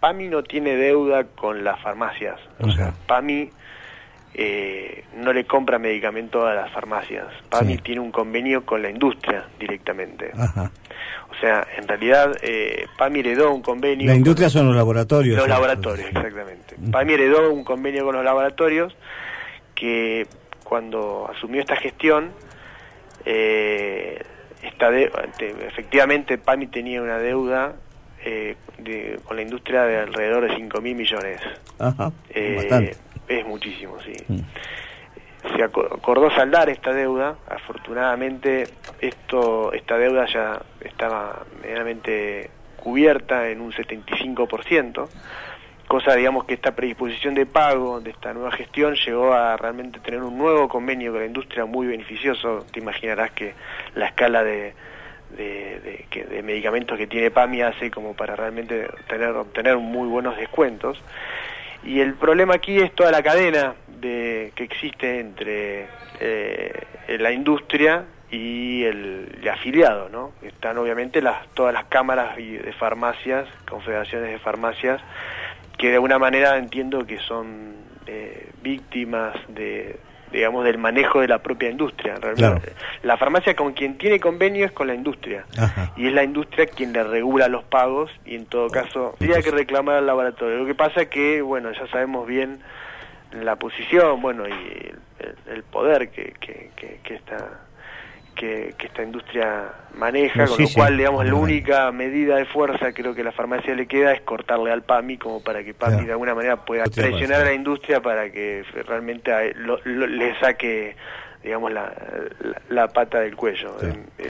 PAMI no tiene deuda con las farmacias. O sea, PAMI no le compra medicamentos a las farmacias. PAMI tiene un convenio con la industria directamente. O sea, en realidad PAMI heredó un convenio... La industria son los laboratorios. Los laboratorios, exactamente. PAMI heredó un convenio con los laboratorios que cuando asumió esta gestión, efectivamente PAMI tenía una deuda con la industria de alrededor de 5.000 millones. Bastante. Es muchísimo, sí. Se acordó saldar esta deuda. Afortunadamente esta deuda ya estaba medianamente cubierta en un 75%, cosa, digamos, que esta predisposición de pago de esta nueva gestión llegó a realmente tener un nuevo convenio con la industria muy beneficioso. Te imaginarás que la escala de medicamentos que tiene PAMI hace como para realmente obtener muy buenos descuentos. Y el problema aquí es toda la cadena que existe entre la industria y el afiliado, ¿no? Están obviamente todas las cámaras de farmacias, confederaciones de farmacias, que de alguna manera entiendo que son víctimas digamos, del manejo de la propia industria. Realmente, la farmacia con quien tiene convenio es con la industria, y es la industria quien le regula los pagos, y en todo caso tendría que reclamar al laboratorio. Lo que pasa es que, bueno, ya sabemos bien la posición, bueno, y el poder que esta industria maneja, con lo cual, digamos, la única medida de fuerza creo que a la farmacia le queda es cortarle al PAMI, como para que PAMI de alguna manera pueda presionar a la industria para que realmente le saque, digamos, la pata del cuello.